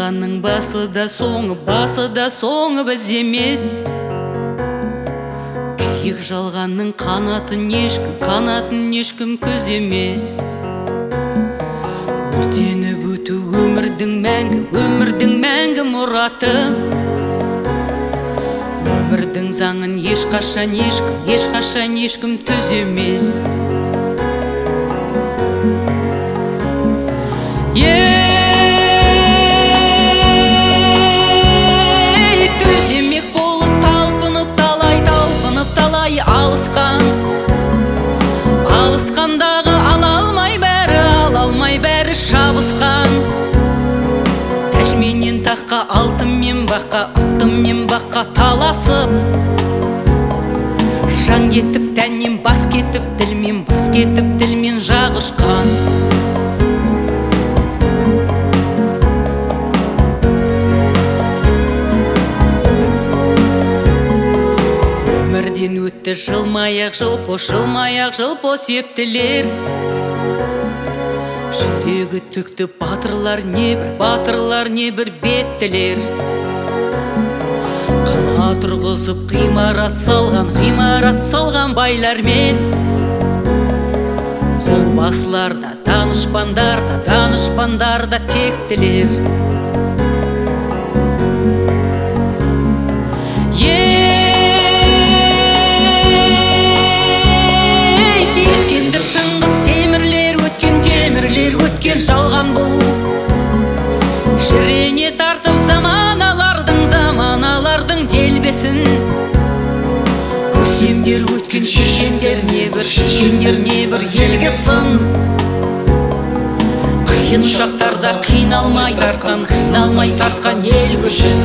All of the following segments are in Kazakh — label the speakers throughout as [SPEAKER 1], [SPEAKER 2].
[SPEAKER 1] жалғанның басы да соңы біз емес. Күйік жалғанның қанатын ешкім көземес. Өртеніп өту өмірдің мәңгі мұраты. Өмірдің заңын ешқашан ешкім түземес. Түземек болып талпынып талай алысқандағы ала алмай бәрі шабысқан. Тәжменен таққа алтынмен баққа таласып, жан кетіп тәннен бас кетіп тілмен жағышқан. Өмірден өтті жылмай-ақ жылпос ептілер. Жүрегі түкті батырлар небір беттілер. Қала тұрғызып ғимарат салған байлармен. Қолбасылар да данышпандар да тектілер. Ескендір шыңғыс темірлер өткен жалған бұл. Жірене тартып заманалардың делбесін. Көсемдер өткен шешендер небір елге сын. Қиын шақтарда қиналмай тартқан ел көшін.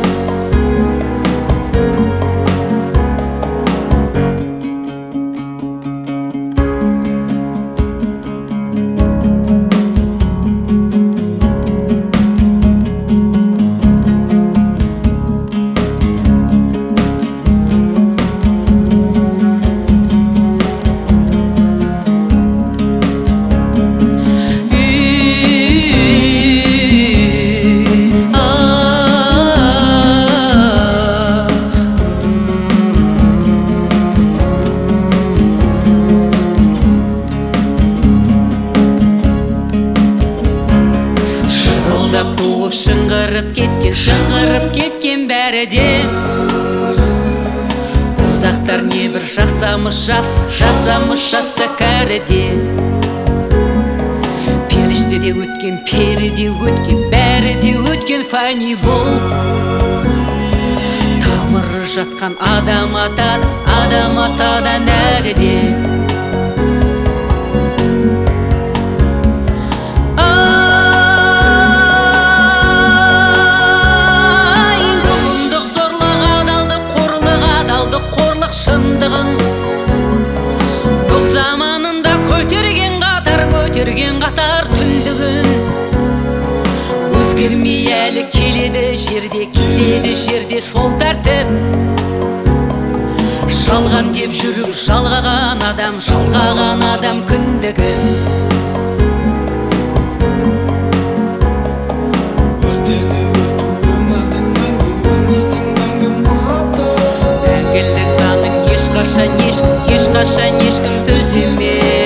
[SPEAKER 1] Туып шыңғырып кеткен бәрі де. Боздақтар небір жасамыш жасты кәріде. Періштеде өткен, бәрі де өткен фәни бол. Тамыры жатқан адам атадан әріде. Шындығын бұл заманында көтерген қатар түндігін. Өзгермей әлі келеді жерде сол тәртіп. Жалған деп жүріп жалғаған адам күндігін. Ешқашан ешкім түземес.